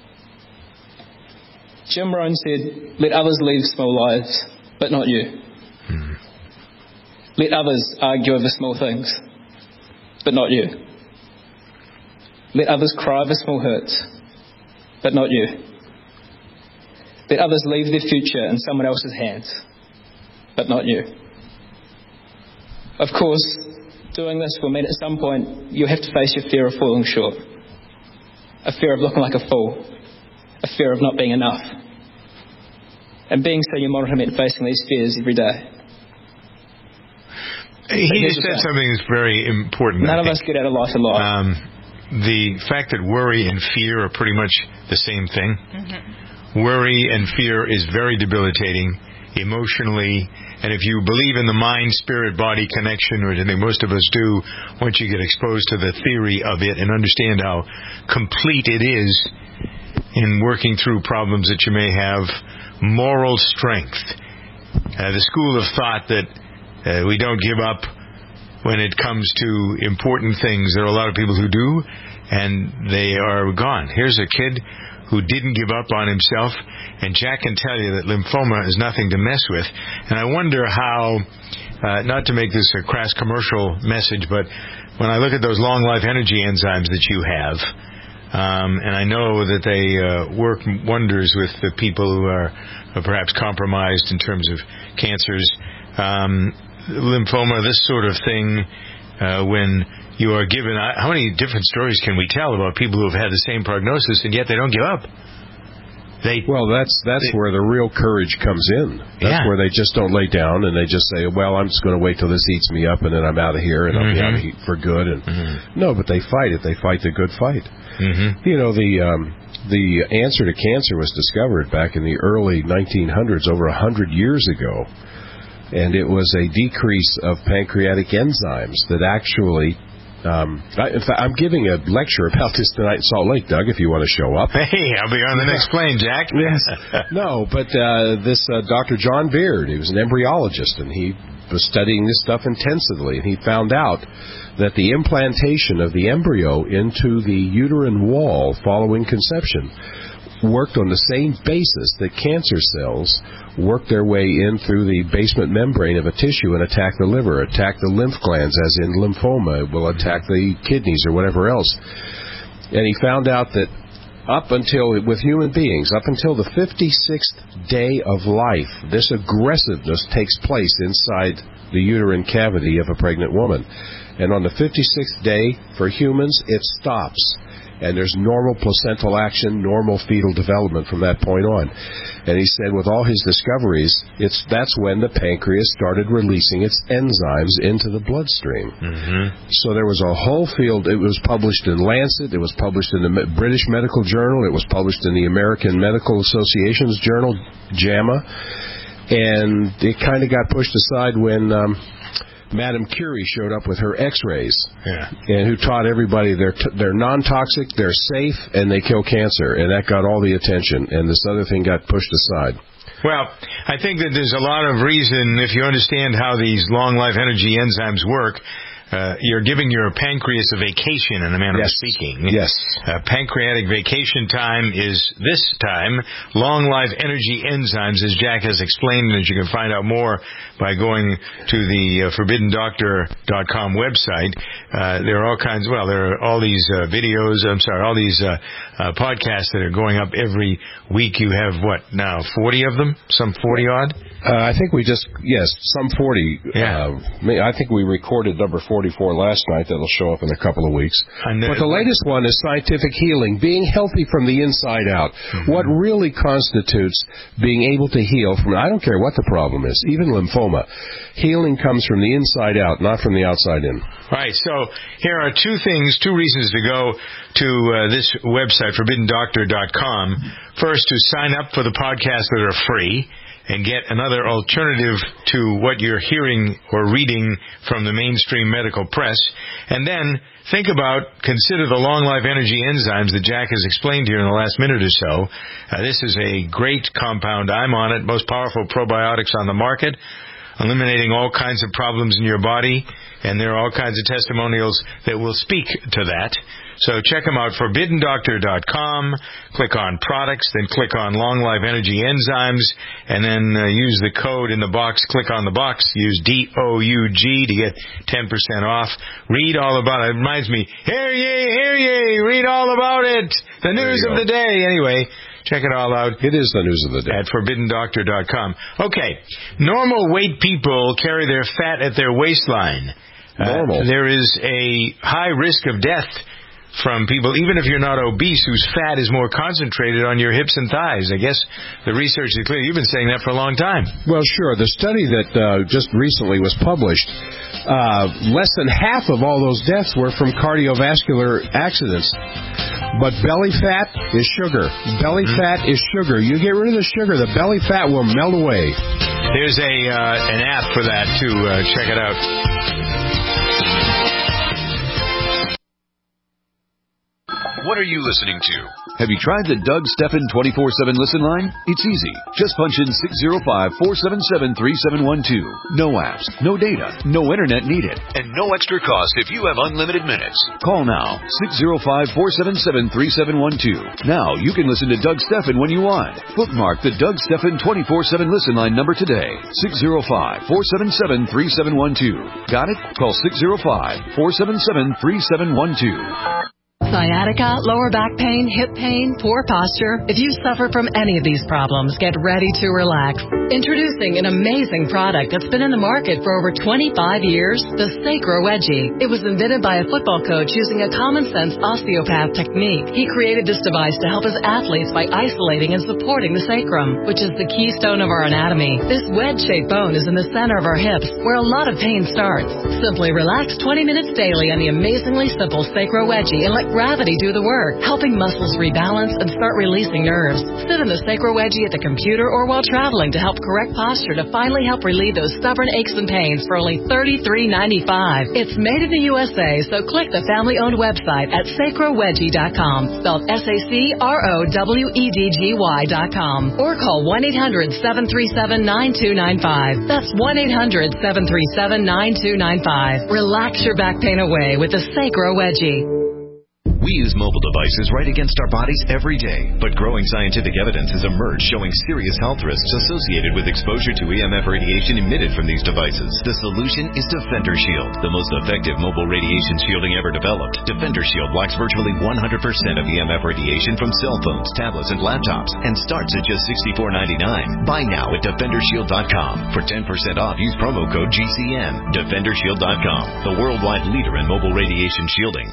Jim Rohn said, "Let others lead small lives, but not you. Let others argue over small things, but not you. Let others cry over small hurts, but not you. Let others leave their future in someone else's hands, but not you. Of course, doing this will mean at some point you'll have to face your fear of falling short, a fear of looking like a fool, a fear of not being enough. And being senior monitor meant facing these fears every day. He just said something that's very important. None of us get out of life alive. The fact that worry and fear are pretty much the same thing. Mm-hmm. Worry and fear is very debilitating emotionally, and if you believe in the mind-spirit-body connection, which I think most of us do, once you get exposed to the theory of it and understand how complete it is in working through problems that you may have, moral strength, the school of thought that we don't give up when it comes to important things. There are a lot of people who do, and they are gone. Here's a kid who didn't give up on himself, and Jack can tell you that lymphoma is nothing to mess with. And I wonder how, not to make this a crass commercial message, but when I look at those long life energy enzymes that you have, and I know that they work wonders with the people who are perhaps compromised in terms of cancers, lymphoma, this sort of thing, when you are given, how many different stories can we tell about people who have had the same prognosis and yet they don't give up? That's where the real courage comes in. That's where they just don't lay down and they just say, well, I'm just going to wait till this eats me up and then I'm out of here and I'll be out of here for good. And no, but they fight it. They fight the good fight. You know, the answer to cancer was discovered back in the early 1900s, over 100 years ago. And it was a decrease of pancreatic enzymes that actually... in fact, I'm giving a lecture about this tonight in Salt Lake, Doug, if you want to show up. Hey, I'll be on the next plane, Jack. Yes. No, but this Dr. John Beard, he was an embryologist, and he was studying this stuff intensively, and he found out that the implantation of the embryo into the uterine wall following conception worked on the same basis that cancer cells work their way in through the basement membrane of a tissue and attack the liver, attack the lymph glands, as in lymphoma, will attack the kidneys or whatever else. And he found out that with human beings, up until the 56th day of life, this aggressiveness takes place inside the uterine cavity of a pregnant woman. And on the 56th day, for humans, it stops. And there's normal placental action, normal fetal development from that point on. And he said with all his discoveries, that's when the pancreas started releasing its enzymes into the bloodstream. So there was a whole field. It was published in Lancet. It was published in the British Medical Journal. It was published in the American Medical Association's journal, JAMA. And it kind of got pushed aside when... Madame Curie showed up with her X-rays, and who taught everybody they're non-toxic, they're safe, and they kill cancer, and that got all the attention, and this other thing got pushed aside. Well, I think that there's a lot of reason, if you understand how these long-life energy enzymes work, you're giving your pancreas a vacation, in a manner of speaking. Yes. Pancreatic vacation time is this time. Long-life energy enzymes, as Jack has explained, and as you can find out more by going to the ForbiddenDoctor.com website. There are all kinds, there are all these videos, all these podcasts that are going up every week. You have, what, now, 40 of them? Some 40-odd? I think some 40. I think we recorded number 44 last night. That'll show up in a couple of weeks. But the latest one is scientific healing, being healthy from the inside out. What really constitutes being able to heal from, I don't care what the problem is, even lymphoma. Healing comes from the inside out, not from the outside in. Right, so here are two reasons to go to this website, ForbiddenDoctor.com. First, to sign up for the podcasts that are free and get another alternative to what you're hearing or reading from the mainstream medical press. And then consider the long-life energy enzymes that Jack has explained here in the last minute or so. This is a great compound. I'm on it. Most powerful probiotics on the market, eliminating all kinds of problems in your body. And there are all kinds of testimonials that will speak to that. So check them out, ForbiddenDoctor.com. Click on products, then click on Long Life Energy Enzymes, and then use the code in the box. Click on the box, use DOUG to get 10% off. Read all about it. It reminds me, hear ye, read all about it. The news of the day. Anyway, Check it all out. It is the news of the day. At ForbiddenDoctor.com. Okay. Normal weight people carry their fat at their waistline. Normal. There is a high risk of death from people, even if you're not obese, whose fat is more concentrated on your hips and thighs. I guess the research is clear. You've been saying that for a long time. Well, sure. The study that just recently was published, less than half of all those deaths were from cardiovascular accidents. But belly fat is sugar. Belly fat is sugar. You get rid of the sugar, the belly fat will melt away. There's an app for that, too. Check it out. What are you listening to? Have you tried the Doug Stephan 24/7 listen line? It's easy. Just punch in 605-477-3712. No apps, no data, no internet needed, and no extra cost if you have unlimited minutes. Call now, 605-477-3712. Now you can listen to Doug Stephan when you want. Bookmark the Doug Stephan 24/7 listen line number today. 605-477-3712. Got it? Call 605-477-3712. Sciatica, lower back pain, hip pain, poor posture. If you suffer from any of these problems, get ready to relax. Introducing an amazing product that's been in the market for over 25 years, the Sacro Wedgie. It was invented by a football coach using a common-sense osteopath technique. He created this device to help his athletes by isolating and supporting the sacrum, which is the keystone of our anatomy. This wedge-shaped bone is in the center of our hips, where a lot of pain starts. Simply relax 20 minutes daily on the amazingly simple Sacro Wedgie and let gravity do the work, helping muscles rebalance and start releasing nerves. Sit in the Sacro Wedgie at the computer or while traveling to help correct posture to finally help relieve those stubborn aches and pains for only $33.95. It's made in the USA, so click the family-owned website at sacrowedgie.com, spelled SACROWEDGY.com, or call 1-800-737-9295. That's 1-800-737-9295. Relax your back pain away with the Sacro Wedgie. We use mobile devices right against our bodies every day, but growing scientific evidence has emerged showing serious health risks associated with exposure to EMF radiation emitted from these devices. The solution is Defender Shield, the most effective mobile radiation shielding ever developed. Defender Shield blocks virtually 100% of EMF radiation from cell phones, tablets, and laptops, and starts at just $64.99. Buy now at DefenderShield.com. For 10% off, use promo code GCN. DefenderShield.com, the worldwide leader in mobile radiation shielding.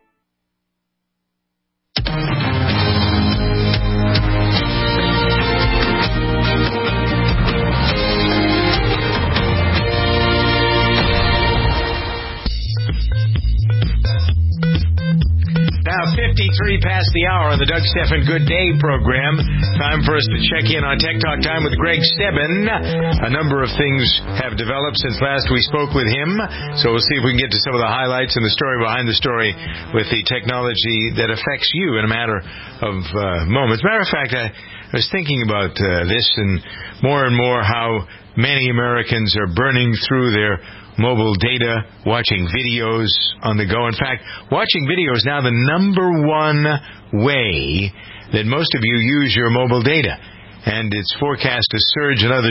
Now, 53 past the hour on the Doug Stephan Good Day program. Time for us to check in on Tech Talk Time with Greg Stebbin. A number of things have developed since last we spoke with him, so we'll see if we can get to some of the highlights and the story behind the story with the technology that affects you in a matter of moments. Matter of fact, I was thinking about this and more how many Americans are burning through their mobile data, watching videos on the go. In fact, watching video is now the number one way that most of you use your mobile data. And it's forecast to surge another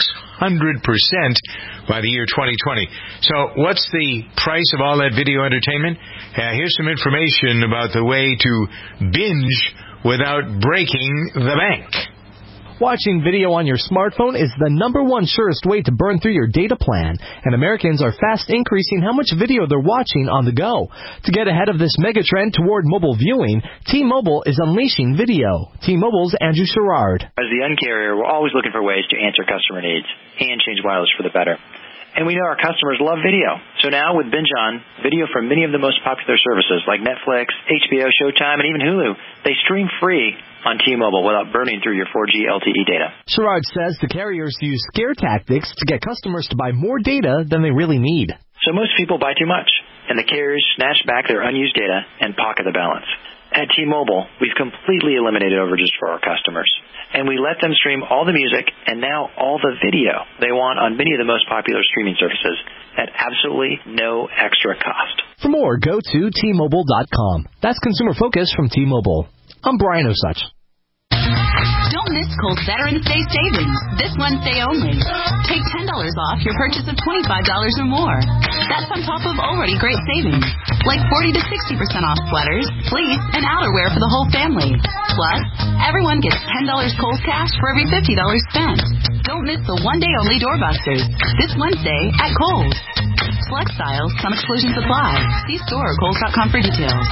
600% by the year 2020. So what's the price of all that video entertainment? Here's some information about the way to binge without breaking the bank. Watching video on your smartphone is the number one surest way to burn through your data plan, and Americans are fast increasing how much video they're watching on the go. To get ahead of this megatrend toward mobile viewing, T-Mobile is unleashing video. T-Mobile's Andrew Sherrard. As the Un-carrier, we're always looking for ways to answer customer needs and change wireless for the better. And we know our customers love video. So now with Binge On, video from many of the most popular services like Netflix, HBO, Showtime, and even Hulu, they stream free on T-Mobile without burning through your 4G LTE data. Sherrard says the carriers use scare tactics to get customers to buy more data than they really need. So most people buy too much, and the carriers snatch back their unused data and pocket the balance. At T-Mobile, we've completely eliminated overages for our customers, and we let them stream all the music and now all the video they want on many of the most popular streaming services at absolutely no extra cost. For more, go to T-Mobile.com. That's Consumer Focus from T-Mobile. I'm Brian Osuch. Don't miss Colt Veterans Day savings. This Wednesday only. Take $10 off your purchase of $25 or more. That's on top of already great savings. like 40 to 60% off sweaters, fleece, and outerwear for the whole family. Plus, everyone gets $10 Kohl's cash for every $50 spent. Don't miss the one-day-only doorbusters this Wednesday at Kohl's. Select styles, some exclusions apply. See store or Kohl's.com for details.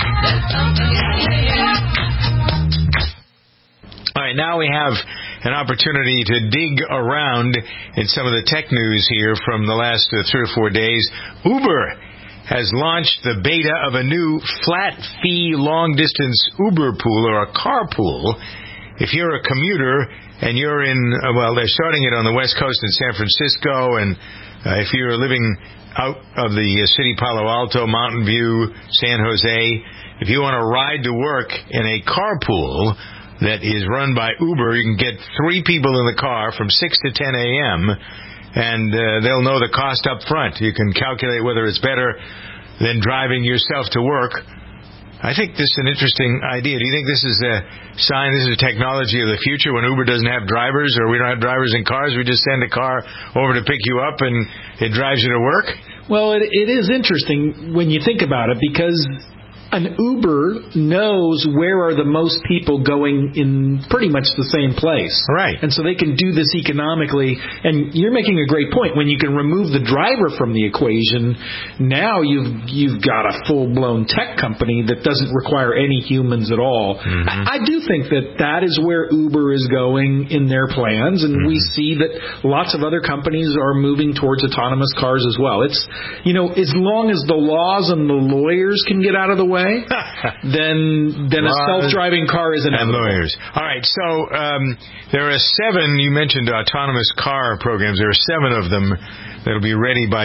All right, now we have an opportunity to dig around in some of the tech news here from the last 3 or 4 days. Uber has launched the beta of a new flat-fee long-distance Uber pool or a carpool. If you're a commuter and you're in, they're starting it on the West Coast in San Francisco, and if you're living out of the city Palo Alto, Mountain View, San Jose, if you want to ride to work in a carpool that is run by Uber, you can get 3 people in the car from 6 to 10 a.m., and they'll know the cost up front. You can calculate whether it's better than driving yourself to work. I think this is an interesting idea. Do you think this is a sign, this is a technology of the future when Uber doesn't have drivers, or we don't have drivers in cars, we just send a car over to pick you up and it drives you to work? Well, it is interesting when you think about it, because an Uber knows where are the most people going in pretty much the same place. Right. And so they can do this economically. And you're making a great point. When you can remove the driver from the equation, now you've got a full-blown tech company that doesn't require any humans at all. Mm-hmm. I do think that is where Uber is going in their plans, and we see that lots of other companies are moving towards autonomous cars as well. It's, as long as the laws and the lawyers can get out of the way, then a self-driving car is inevitable. And lawyers. All right, so there are 7, you mentioned autonomous car programs. There are 7 of them that will be ready by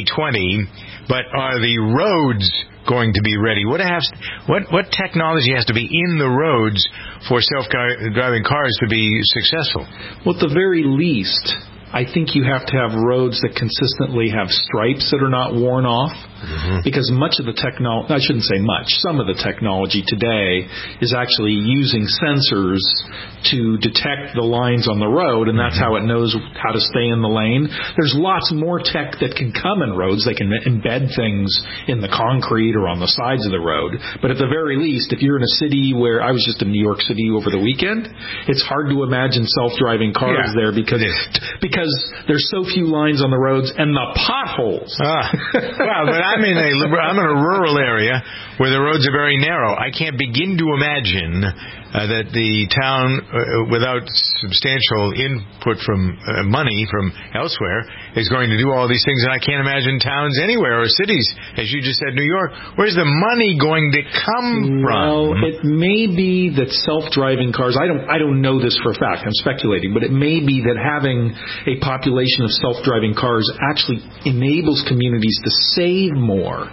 2020, but are the roads going to be ready? What technology has to be in the roads for self-driving cars to be successful? Well, at the very least, I think you have to have roads that consistently have stripes that are not worn off, because much of the technology, I shouldn't say much, some of the technology today is actually using sensors to detect the lines on the road, and that's how it knows how to stay in the lane. There's lots more tech that can come in roads. They can embed things in the concrete or on the sides of the road. But at the very least, if you're in a city where, I was just in New York City over the weekend, it's hard to imagine self-driving cars there because there's so few lines on the roads and the potholes. Well, but I'm in a rural area where the roads are very narrow. I can't begin to imagine that the town, without substantial input from money from elsewhere, is going to do all these things. And I can't imagine towns anywhere or cities, as you just said, New York. Where's the money going to come from? Well, it may be that self-driving cars, I don't know this for a fact, I'm speculating, but it may be that having a population of self-driving cars actually enables communities to save more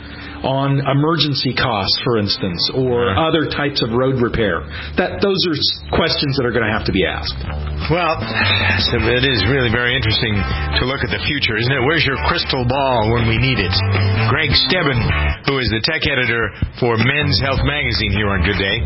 on emergency costs, for instance, or other types of road repair. Those are questions that are going to have to be asked. Well, so it is really very interesting to look at the future, isn't it? Where's your crystal ball when we need it? Greg Stebbin, who is the tech editor for Men's Health Magazine here on Good Day.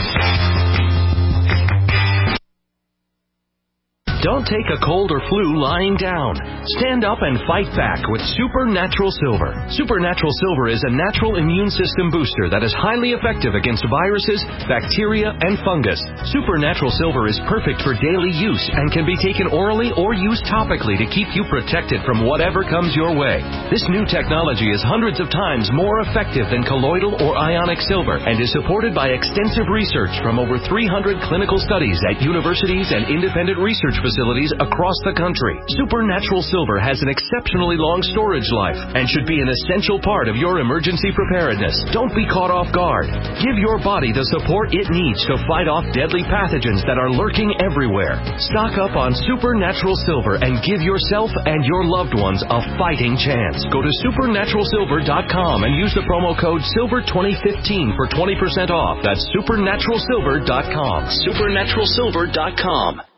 Don't take a cold or flu lying down. Stand up and fight back with Supernatural Silver. Supernatural Silver is a natural immune system booster that is highly effective against viruses, bacteria, and fungus. Supernatural Silver is perfect for daily use and can be taken orally or used topically to keep you protected from whatever comes your way. This new technology is hundreds of times more effective than colloidal or ionic silver and is supported by extensive research from over 300 clinical studies at universities and independent research facilities across the country. Supernatural Silver has an exceptionally long storage life and should be an essential part of your emergency preparedness. Don't be caught off guard. Give your body the support it needs to fight off deadly pathogens that are lurking everywhere. Stock up on Supernatural Silver and give yourself and your loved ones a fighting chance. Go to supernaturalsilver.com and use the promo code SILVER2015 for 20% off. That's supernaturalsilver.com. Supernaturalsilver.com.